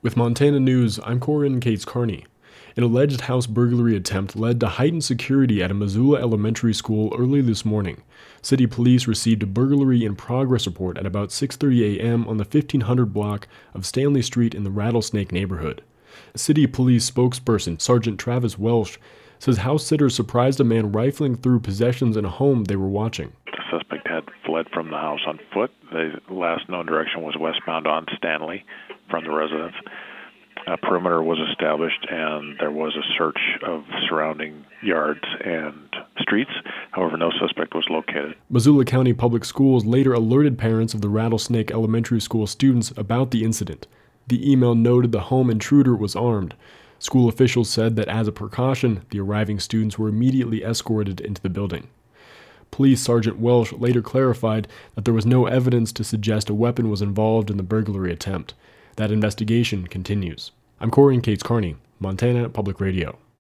With Montana News, I'm Corin Cates Carney. An alleged house burglary attempt led to heightened security at a Missoula elementary school early this morning. City police received a burglary in progress report at about 6:30 a.m. on the 1500 block of Stanley Street in the Rattlesnake neighborhood. City police spokesperson Sergeant Travis Welsh says house sitters surprised a man rifling through possessions in a home they were watching. The suspect had fled from the house on foot. The last known direction was westbound on Stanley from the residence. A perimeter was established, and there was a search of surrounding yards and streets. However, no suspect was located. Missoula County Public Schools later alerted parents of the Rattlesnake Elementary School students about the incident. The email noted the home intruder was armed. School officials said that as a precaution, the arriving students were immediately escorted into the building. Police Sergeant Welsh later clarified that there was no evidence to suggest a weapon was involved in the burglary attempt. That investigation continues. I'm Corin Cates Carney, Montana Public Radio.